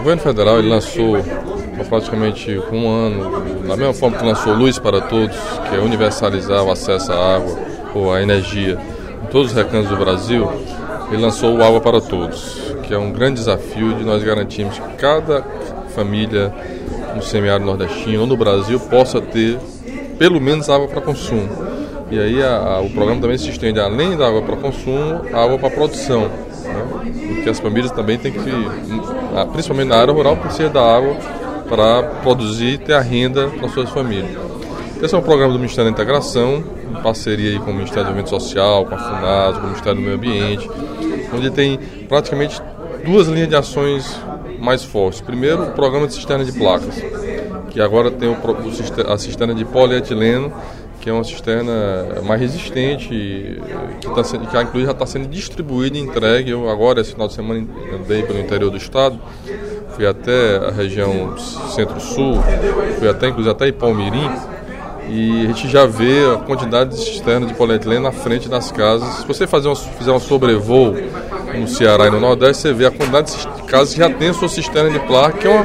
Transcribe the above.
governo federal ele lançou há praticamente um ano, da mesma forma que lançou Luz para Todos, que é universalizar o acesso à água ou à energia em todos os recantos do Brasil, ele lançou o Água para Todos, que é um grande desafio de nós garantirmos que cada família no semiárido nordestino ou no Brasil possa ter pelo menos água para consumo. E aí o programa também se estende, além da água para consumo, a água para produção, né? Porque as famílias também têm que, principalmente na área rural, precisam da água para produzir e ter a renda para suas famílias. Esse é um programa do Ministério da Integração, em parceria aí com o Ministério do Desenvolvimento Social, com a FUNASA, com o Ministério do Meio Ambiente, onde tem praticamente duas linhas de ações mais fortes. Primeiro, o programa de cisterna de placas, que agora tem a cisterna de polietileno, que é uma cisterna mais resistente, que inclusive já está sendo distribuída e entregue. Eu agora, esse final de semana, andei pelo interior do estado, fui até a região centro-sul, fui inclusive até Ipaumirim, e a gente já vê a quantidade de cisterna de polietileno na frente das casas. Se você fizer um sobrevoo no Ceará e no Nordeste, você vê a quantidade de casas que já tem a sua cisterna de placa, que é uma